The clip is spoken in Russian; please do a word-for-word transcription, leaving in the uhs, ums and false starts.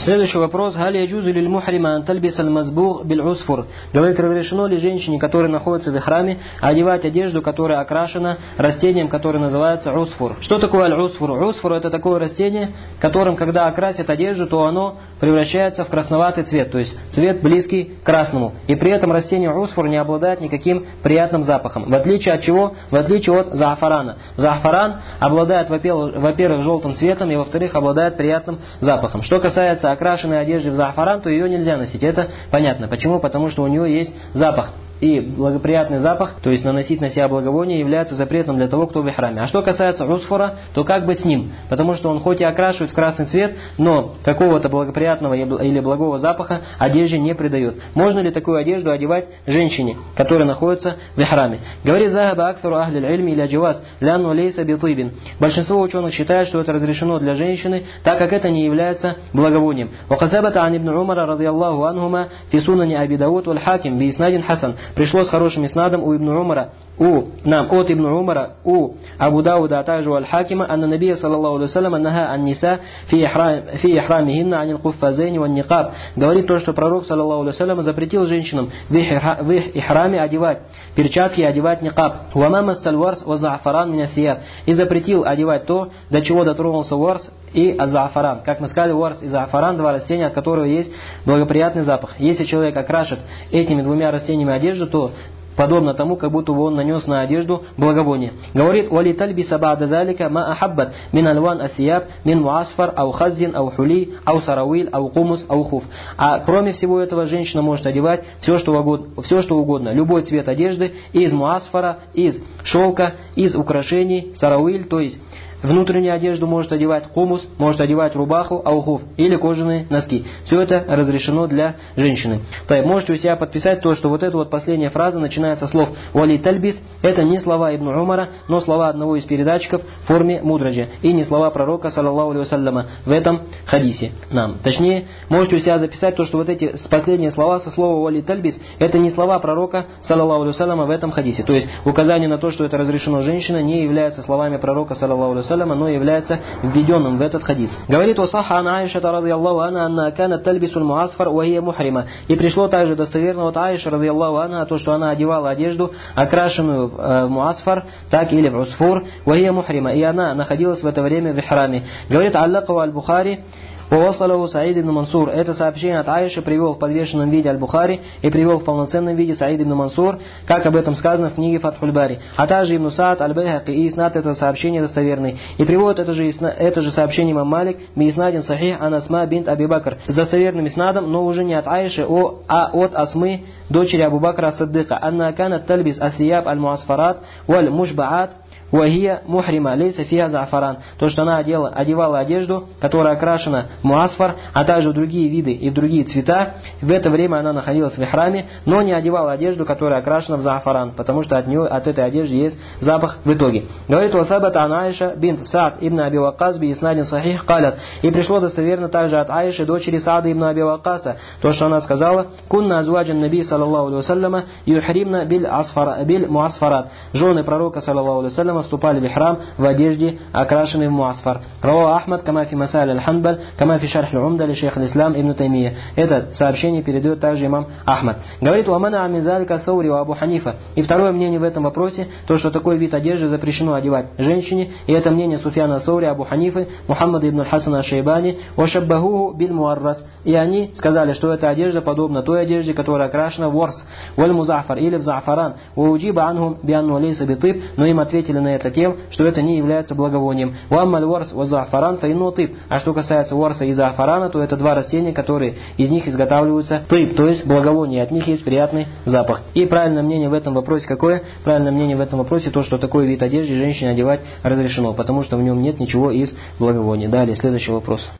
Следующий вопрос. Галя яджузу лиль мухрима ан тальбис аль мазбуг биль усфур. Говорит, разрешено ли женщине, которая находится в ихраме, одевать одежду, которая окрашена растением, которое называется усфур. Что такое аль-усфур? Усфур — это такое растение, которым, когда окрасят одежду, то оно превращается в красноватый цвет, то есть цвет близкий к красному. И при этом растение усфур не обладает никаким приятным запахом. В отличие от чего? В отличие от заафарана. Заафаран обладает, во-первых, желтым цветом, и во-вторых, обладает приятным запахом. Что касается окрашенной одежды в заафаран, то ее нельзя носить. Это понятно. Почему? Потому что у нее есть запах. И благоприятный запах, то есть наносить на себя благовоние, является запретом для того, кто в ихраме. А что касается усфура, то как быть с ним? Потому что он хоть и окрашивает в красный цвет, но какого-то благоприятного или благого запаха одежде не придает. Можно ли такую одежду одевать женщине, которая находится в ихраме? Говорит захаба аксару ахли аль-ильми иля джаваз лянну лейса битыбин. Большинство ученых считают, что это разрешено для женщины, так как это не является благовонием. Вахасабата ан ибн Умара радиаллаху анхума фи сунани аби Дауд валь хаким би иснадин хасан. Пришло с хорошим иснадом у Ибн Умара, у, нам, от Ибн Умара, у Абу Дауда, а также у Аль-Хакима, анна набия, саллаллаху алейхи вассалям, наха ан ниса фи ихрамихинна анил куффазейни ван никаб. Говорит то, что пророк, саллаллаху алейхи вассалям, запретил женщинам в их ихраме одевать перчатки и одевать никаб. Вамама сальварс ва заафаран меня сияб. И запретил одевать то, до чего дотронулся варс и азаафаран. Как мы сказали, варс и заафаран — два растения, от которого есть благоприятный запах. Если человек окрашит этими двумя растениями одежду, то подобно тому, как будто бы он нанес на одежду благовоние. Говорит, «Вали тальбиса ба'да залика ма ахаббат мин альван асияб мин муасфар ау хаззин ау хули ау сарауиль ау кумус ау хуф». А кроме всего этого, женщина может одевать все, что угодно, все, что угодно, любой цвет одежды из муасфара, из шелка, из украшений, сарауиль, то есть внутреннюю одежду может одевать, хумус, может одевать рубаху, аухуф или кожаные носки. Все это разрешено для женщины. Так, можете у себя подписать то, что вот эта вот последняя фраза начинается со слов «Вали тальбис». Это не слова Ибн Умара, но слова одного из передатчиков в форме мудраджи. И не слова пророка, саллаллаху алейхи вассаляма, в этом хадисе. Нам. Точнее, можете у себя записать то, что вот эти последние слова со слова «Вали тальбис» это не слова пророка, саллаллаху алейхи вассаляма, в этом хадисе. То есть указание на то, что это разрешено женщине, не является словами пророка, саллаллаху алейхи вассаляма, но является введенным в этот хадис. Говорит «Васаха ан Аиша радиаллаху анха анна канат тальбисуль муасфар ва хия мухрима». И пришло также достоверно от Аиша радиаллаху анха то, что она одевала одежду, окрашенную в муасфар, так или в усфур, ва хия мухрима, и она находилась в это время в ихраме. Говорит аллакова аль-Бухари, «Вавасалаху Саид ибн Мансур». Это сообщение от Аиши привел в подвешенном виде Аль-Бухари и привел в полноценном виде Саид ибн Мансур, как об этом сказано в книге Фатхуль Бари. А также Ибн Саад Аль-Байхаки и иснад этого сообщения достоверный. И приводит это же, это же сообщение имам Малик би иснадин сахих ан Асма бинт Аби Бакр с достоверным иснадом, но уже не от Аиши, а от Асмы, дочери Абу Бакра ас-Сиддыка. «Анна канат тальбис асияб аль-муасфарат валь мушбаат Вахия мухрима лейса фиа заафаран». То, что она одела, одевала одежду, которая окрашена в муасфар, а также в другие виды и в другие цвета. В это время она находилась в ихраме, но не одевала одежду, которая окрашена в заафаран, потому что от нее, от этой одежды есть запах в итоге. Говорит «Васабата ан Аиша бинт Саад ибн Аби Ваккас би иснадин сахих калят». И пришло достоверно также от Аиши, дочери Саада ибн Аби Ваккаса, то, что она сказала: «Кунна азваджан наби саллаллаху алейхи вассаляма юхримна биль муасфарат». Жены пророка саллаллаху алейхи вассаляма вступали в ихрам в одежде, окрашенной в муасфар. Равау Ахмад, кама фи масаль аль-Ханбаль, кама фи шарх аль-Умда ли шейх аль-Ислам ибн Таймия. Это сообщение передает также имам Ахмад. Говорит «Уамана амин залика Саури ва Абу Ханифа». И второе мнение в этом вопросе, то, что такой вид одежды запрещено одевать женщине, и это мнение Суфьяна Саури, Абу Ханифы, Мухаммада ибн аль-Хасана аш-Шайбани, вашаббахуху биль муаррас. И они сказали, что эта одежда подобна той одежде, которая окрашена в ворс, валь музафар или в заафаран, ва уджиба анхум би анну лейса битыб, но им ответили на это тем, что это не является благовонием. Уаммаль ворс ва заафаран фа инну тыб. А что касается ворса и заафарана, то это два растения, которые из них изготавливаются тыб, то есть благовоние, от них есть приятный запах. И правильное мнение в этом вопросе какое? Правильное мнение в этом вопросе то, что такой вид одежды женщине одевать разрешено, потому что в нем нет ничего из благовония. Далее, следующий вопрос.